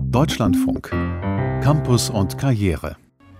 Deutschlandfunk. Campus und Karriere.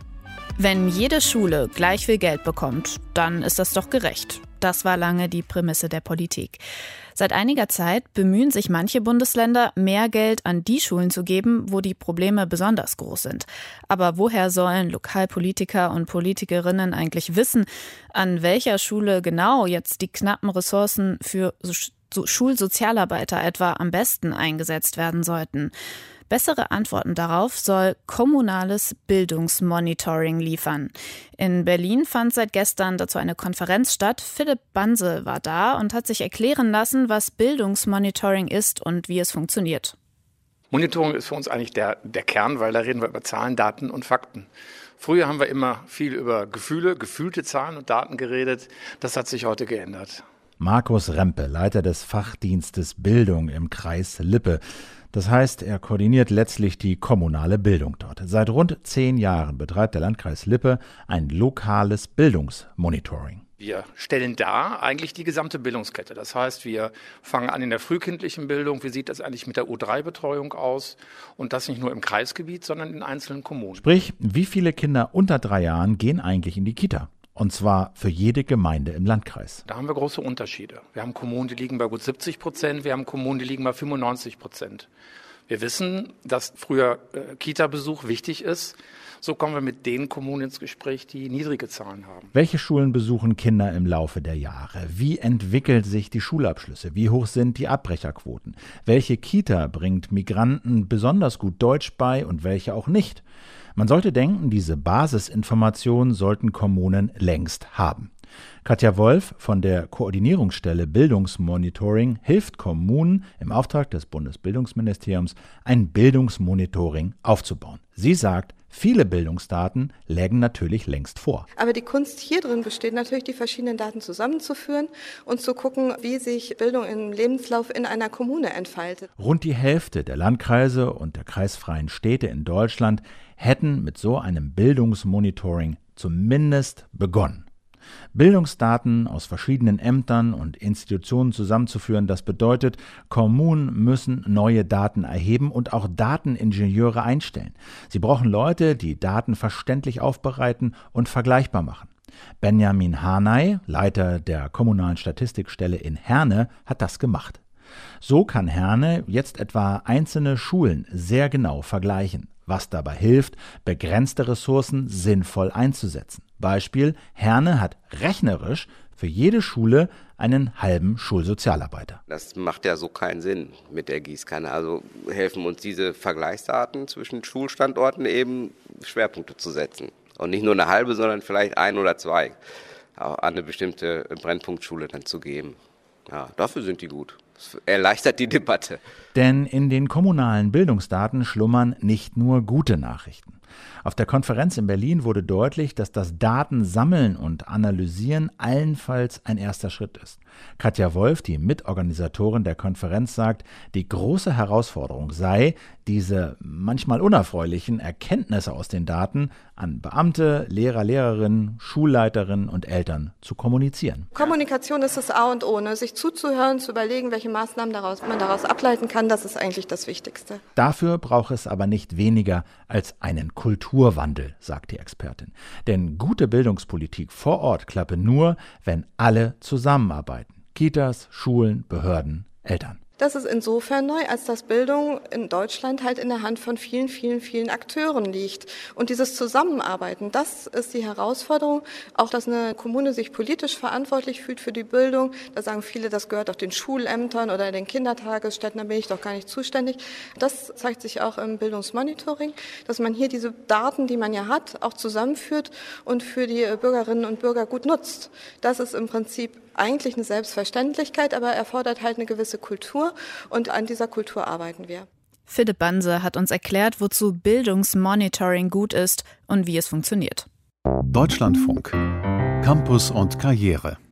Wenn jede Schule gleich viel Geld bekommt, dann ist das doch gerecht. Das war lange die Prämisse der Politik. Seit einiger Zeit bemühen sich manche Bundesländer, mehr Geld an die Schulen zu geben, wo die Probleme besonders groß sind. Aber woher sollen Lokalpolitiker und Politikerinnen eigentlich wissen, an welcher Schule genau jetzt die knappen Ressourcen für Schulsozialarbeiter etwa am besten eingesetzt werden sollten? Bessere Antworten darauf soll kommunales Bildungsmonitoring liefern. In Berlin fand seit gestern dazu eine Konferenz statt. Philipp Banse war da und hat sich erklären lassen, was Bildungsmonitoring ist und wie es funktioniert. Monitoring ist für uns eigentlich der Kern, weil da reden wir über Zahlen, Daten und Fakten. Früher haben wir immer viel über gefühlte Zahlen und Daten geredet. Das hat sich heute geändert. Markus Rempe, Leiter des Fachdienstes Bildung im Kreis Lippe. Das heißt, er koordiniert letztlich die kommunale Bildung dort. Seit rund 10 Jahren betreibt der Landkreis Lippe ein lokales Bildungsmonitoring. Wir stellen dar eigentlich die gesamte Bildungskette. Das heißt, wir fangen an in der frühkindlichen Bildung. Wie sieht das eigentlich mit der U3-Betreuung aus? Und das nicht nur im Kreisgebiet, sondern in einzelnen Kommunen. Sprich, wie viele Kinder unter 3 Jahren gehen eigentlich in die Kita? Und zwar für jede Gemeinde im Landkreis. Da haben wir große Unterschiede. Wir haben Kommunen, die liegen bei gut 70%, wir haben Kommunen, die liegen bei 95%. Wir wissen, dass früher Kita-Besuch wichtig ist. So kommen wir mit den Kommunen ins Gespräch, die niedrige Zahlen haben. Welche Schulen besuchen Kinder im Laufe der Jahre? Wie entwickeln sich die Schulabschlüsse? Wie hoch sind die Abbrecherquoten? Welche Kita bringt Migranten besonders gut Deutsch bei und welche auch nicht? Man sollte denken, diese Basisinformationen sollten Kommunen längst haben. Katja Wolf von der Koordinierungsstelle Bildungsmonitoring hilft Kommunen im Auftrag des Bundesbildungsministeriums, ein Bildungsmonitoring aufzubauen. Sie sagt, viele Bildungsdaten lägen natürlich längst vor. Aber die Kunst hier drin besteht natürlich, die verschiedenen Daten zusammenzuführen und zu gucken, wie sich Bildung im Lebenslauf in einer Kommune entfaltet. Rund die Hälfte der Landkreise und der kreisfreien Städte in Deutschland hätten mit so einem Bildungsmonitoring zumindest begonnen. Bildungsdaten aus verschiedenen Ämtern und Institutionen zusammenzuführen, das bedeutet, Kommunen müssen neue Daten erheben und auch Dateningenieure einstellen. Sie brauchen Leute, die Daten verständlich aufbereiten und vergleichbar machen. Benjamin Hanay, Leiter der kommunalen Statistikstelle in Herne, hat das gemacht. So kann Herne jetzt etwa einzelne Schulen sehr genau vergleichen, was dabei hilft, begrenzte Ressourcen sinnvoll einzusetzen. Beispiel: Herne hat rechnerisch für jede Schule einen halben Schulsozialarbeiter. Das macht ja so keinen Sinn mit der Gießkanne. Also helfen uns diese Vergleichsdaten zwischen Schulstandorten eben, Schwerpunkte zu setzen. Und nicht nur eine halbe, sondern vielleicht 1 oder 2 an eine bestimmte Brennpunktschule dann zu geben. Ja, dafür sind die gut. Das erleichtert die Debatte. Denn in den kommunalen Bildungsdaten schlummern nicht nur gute Nachrichten. Auf der Konferenz in Berlin wurde deutlich, dass das Datensammeln und Analysieren allenfalls ein erster Schritt ist. Katja Wolf, die Mitorganisatorin der Konferenz, sagt, die große Herausforderung sei, diese manchmal unerfreulichen Erkenntnisse aus den Daten an Beamte, Lehrer, Lehrerinnen, Schulleiterinnen und Eltern zu kommunizieren. Kommunikation ist das A und O, sich zuzuhören, zu überlegen, welche Maßnahmen man daraus ableiten kann, das ist eigentlich das Wichtigste. Dafür braucht es aber nicht weniger als einen Kulturwandel, sagt die Expertin. Denn gute Bildungspolitik vor Ort klappe nur, wenn alle zusammenarbeiten. Kitas, Schulen, Behörden, Eltern. Das ist insofern neu, als dass Bildung in Deutschland halt in der Hand von vielen, vielen, vielen Akteuren liegt. Und dieses Zusammenarbeiten, das ist die Herausforderung. Auch, dass eine Kommune sich politisch verantwortlich fühlt für die Bildung. Da sagen viele, das gehört auch den Schulämtern oder den Kindertagesstätten, da bin ich doch gar nicht zuständig. Das zeigt sich auch im Bildungsmonitoring, dass man hier diese Daten, die man ja hat, auch zusammenführt und für die Bürgerinnen und Bürger gut nutzt. Das ist im Prinzip eigentlich eine Selbstverständlichkeit, aber erfordert halt eine gewisse Kultur und an dieser Kultur arbeiten wir. Philipp Banse hat uns erklärt, wozu Bildungsmonitoring gut ist und wie es funktioniert. Deutschlandfunk. Campus und Karriere.